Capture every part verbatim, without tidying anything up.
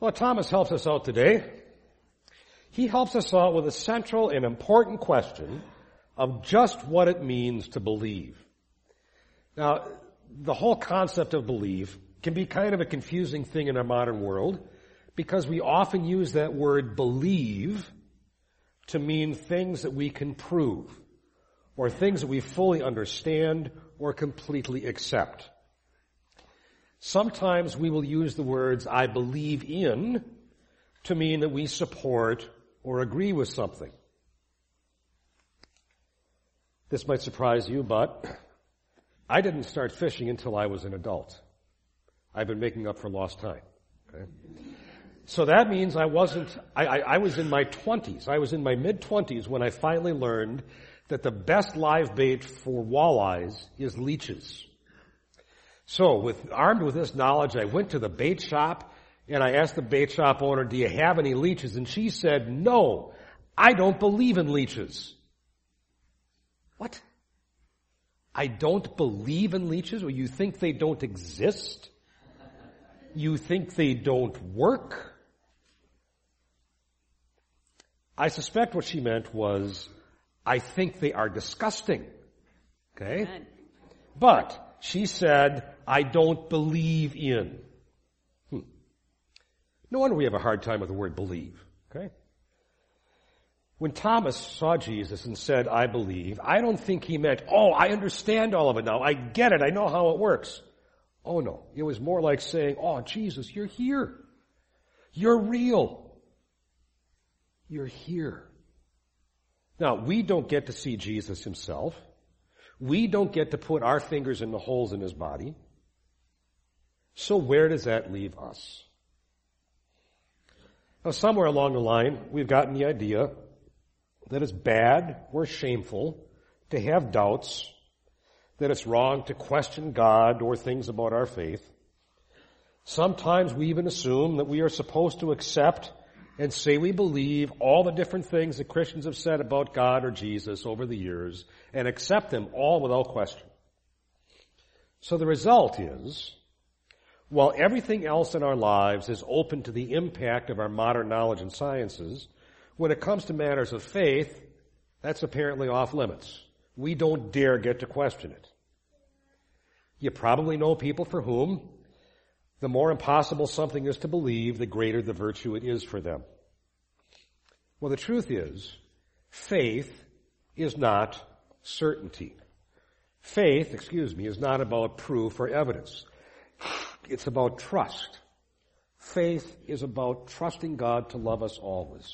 Well, Thomas helps us out today. He helps us out with a central and important question of just what it means to believe. Now, the whole concept of belief can be kind of a confusing thing in our modern world because we often use that word believe to mean things that we can prove or things that we fully understand or completely accept. Sometimes we will use the words I believe in to mean that we support or agree with something. This might surprise you, but I didn't start fishing until I was an adult. I've been making up for lost time. Okay? So that means I wasn't, I, I, I was in my twenties. I was in my mid-twenties when I finally learned that the best live bait for walleyes is leeches. So, with, armed with this knowledge, I went to the bait shop and I asked the bait shop owner, do you have any leeches? And she said, no, I don't believe in leeches. What? I don't believe in leeches? Or you think they don't exist? You think they don't work? I suspect what she meant was, I think they are disgusting. Okay? Amen. But she said, I don't believe in. Hmm. No wonder we have a hard time with the word believe. Okay? When Thomas saw Jesus and said, I believe, I don't think he meant, oh, I understand all of it now. I get it. I know how it works. Oh, no. It was more like saying, oh, Jesus, you're here. You're real. You're here. Now, we don't get to see Jesus himself. We don't get to put our fingers in the holes in his body. So where does that leave us? Now, somewhere along the line, we've gotten the idea that it's bad or shameful to have doubts, that it's wrong to question God or things about our faith. Sometimes we even assume that we are supposed to accept and say we believe all the different things that Christians have said about God or Jesus over the years and accept them all without question. So the result is, while everything else in our lives is open to the impact of our modern knowledge and sciences, when it comes to matters of faith, that's apparently off limits. We don't dare get to question it. You probably know people for whom the more impossible something is to believe, the greater the virtue it is for them. Well, the truth is, faith is not certainty. Faith, excuse me, is not about proof or evidence. It's about trust. Faith is about trusting God to love us always.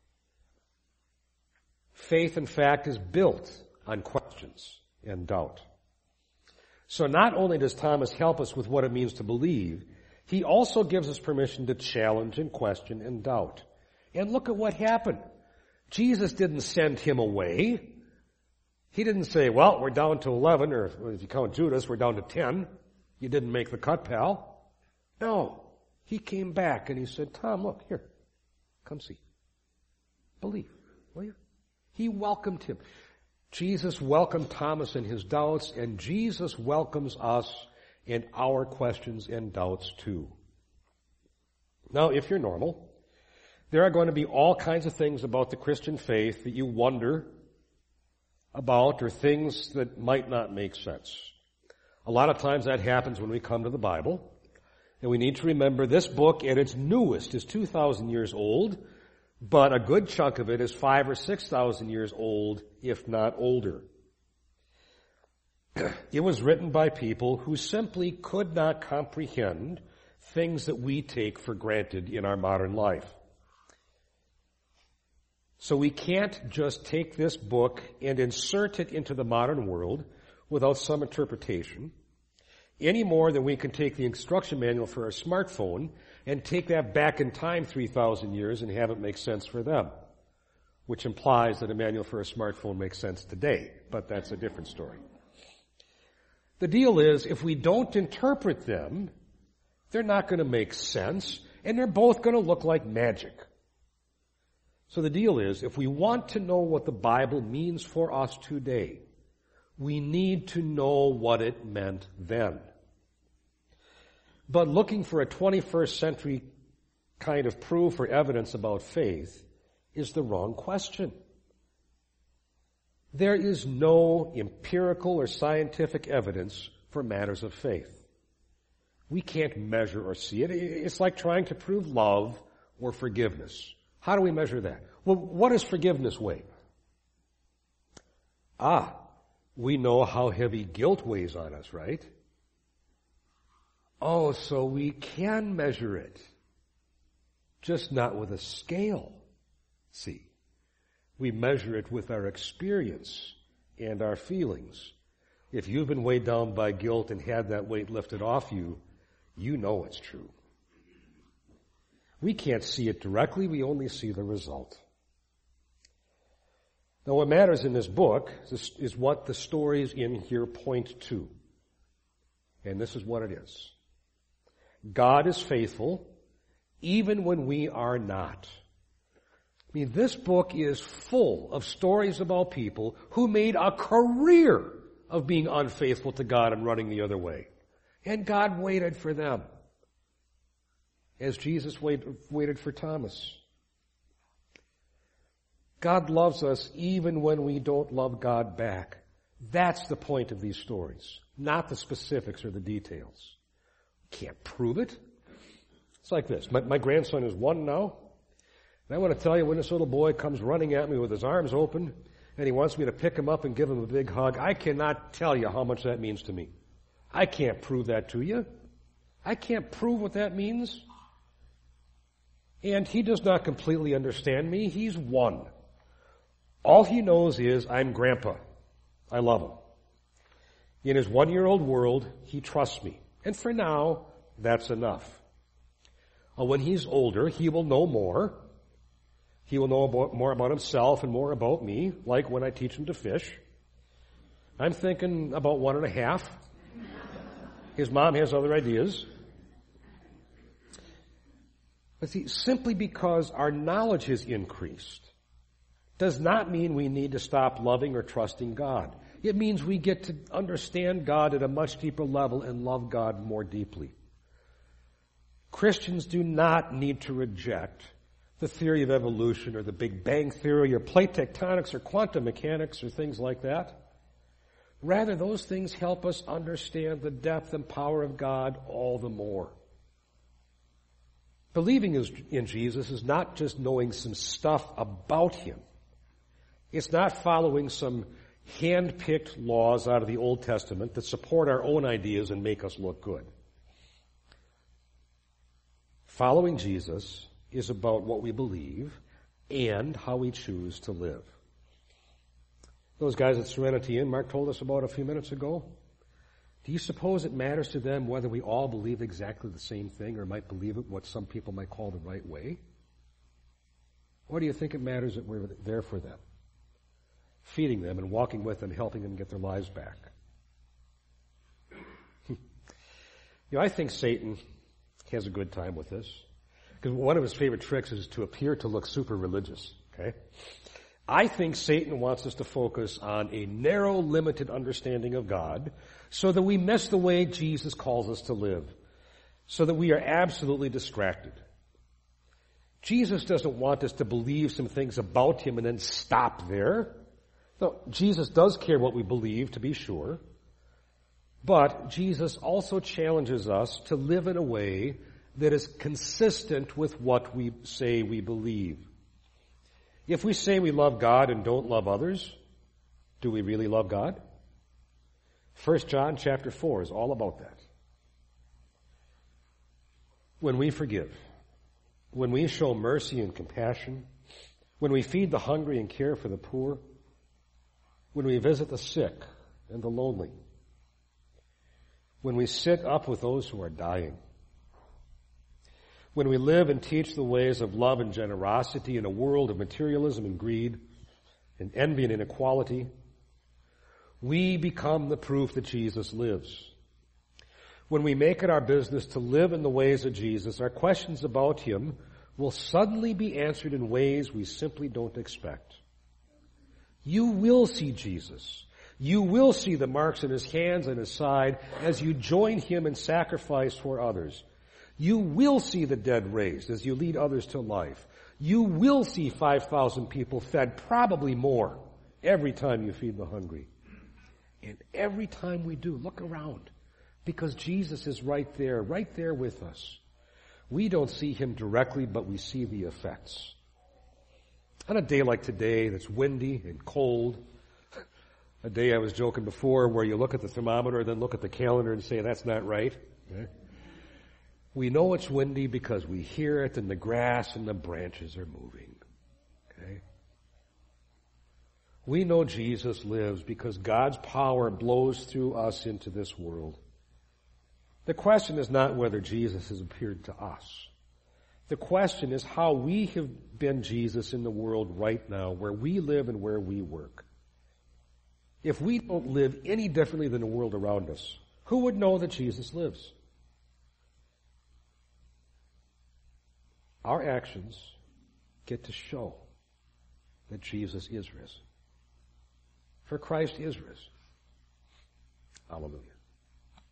Faith, in fact, is built on questions and doubt. So not only does Thomas help us with what it means to believe, he also gives us permission to challenge and question and doubt. And look at what happened. Jesus didn't send him away. He didn't say, well, we're down to eleven, or if you count Judas, we're down to ten. You didn't make the cut, pal. No. He came back and he said, Tom, look, here, come see. Believe, will you? He welcomed him. Jesus welcomed Thomas and his doubts, and Jesus welcomes us and our questions and doubts too. Now, if you're normal, there are going to be all kinds of things about the Christian faith that you wonder about, or things that might not make sense. A lot of times that happens when we come to the Bible, and we need to remember this book at its newest is two thousand years old, but a good chunk of it is five or six thousand years old, if not older. It was written by people who simply could not comprehend things that we take for granted in our modern life. So we can't just take this book and insert it into the modern world without some interpretation, any more than we can take the instruction manual for our smartphone and take that back in time three thousand years and have it make sense for them, which implies that a manual for a smartphone makes sense today, but that's a different story. The deal is, if we don't interpret them, they're not going to make sense, and they're both going to look like magic. So the deal is, if we want to know what the Bible means for us today, we need to know what it meant then. But looking for a twenty-first century kind of proof or evidence about faith is the wrong question. There is no empirical or scientific evidence for matters of faith. We can't measure or see it. It's like trying to prove love or forgiveness. How do we measure that? Well, what does forgiveness weigh? Ah, we know how heavy guilt weighs on us, right? Oh, so we can measure it. Just not with a scale. See, we measure it with our experience and our feelings. If you've been weighed down by guilt and had that weight lifted off you, you know it's true. We can't see it directly, we only see the result. Now what matters in this book is, is what the stories in here point to. And this is what it is. God is faithful even when we are not. I mean, this book is full of stories about people who made a career of being unfaithful to God and running the other way. And God waited for them, as Jesus waited, waited for Thomas. God loves us even when we don't love God back. That's the point of these stories, not the specifics or the details. Can't prove it. It's like this. My, my grandson is one now. And I want to tell you, when this little boy comes running at me with his arms open and he wants me to pick him up and give him a big hug, I cannot tell you how much that means to me. I can't prove that to you. I can't prove what that means. And he does not completely understand me. He's one. All he knows is I'm Grandpa. I love him. In his one-year-old world, he trusts me. And for now, that's enough. When he's older, he will know more. He will know about, more about himself and more about me, like when I teach him to fish. I'm thinking about one and a half. His mom has other ideas. But see, simply because our knowledge has increased does not mean we need to stop loving or trusting God. It means we get to understand God at a much deeper level and love God more deeply. Christians do not need to reject the theory of evolution or the Big Bang theory or plate tectonics or quantum mechanics or things like that. Rather, those things help us understand the depth and power of God all the more. Believing in Jesus is not just knowing some stuff about Him. It's not following some hand-picked laws out of the Old Testament that support our own ideas and make us look good. Following Jesus is about what we believe and how we choose to live. Those guys at Serenity Inn, Mark told us about a few minutes ago, do you suppose it matters to them whether we all believe exactly the same thing or might believe it what some people might call the right way? Or do you think it matters that we're there for them, feeding them and walking with them, helping them get their lives back? You know, I think Satan has a good time with this. Because one of his favorite tricks is to appear to look super religious, okay? I think Satan wants us to focus on a narrow, limited understanding of God so that we miss the way Jesus calls us to live, so that we are absolutely distracted. Jesus doesn't want us to believe some things about Him and then stop there. No, Jesus does care what we believe, to be sure. But Jesus also challenges us to live in a way that is consistent with what we say we believe. If we say we love God and don't love others, do we really love God? First John chapter four is all about that. When we forgive, when we show mercy and compassion, when we feed the hungry and care for the poor, when we visit the sick and the lonely, when we sit up with those who are dying, when we live and teach the ways of love and generosity in a world of materialism and greed and envy and inequality, we become the proof that Jesus lives. When we make it our business to live in the ways of Jesus, our questions about Him will suddenly be answered in ways we simply don't expect. You will see Jesus. You will see the marks in His hands and His side as you join Him in sacrifice for others. You will see the dead raised as you lead others to life. You will see five thousand people fed, probably more, every time you feed the hungry. And every time we do, look around, because Jesus is right there, right there with us. We don't see him directly, but we see the effects. On a day like today that's windy and cold, a day I was joking before where you look at the thermometer, then look at the calendar and say, that's not right. Okay? We know it's windy because we hear it and the grass and the branches are moving. Okay? We know Jesus lives because God's power blows through us into this world. The question is not whether Jesus has appeared to us. The question is how we have been Jesus in the world right now, where we live and where we work. If we don't live any differently than the world around us, who would know that Jesus lives? Our actions get to show that Jesus is risen. For Christ is risen. Hallelujah.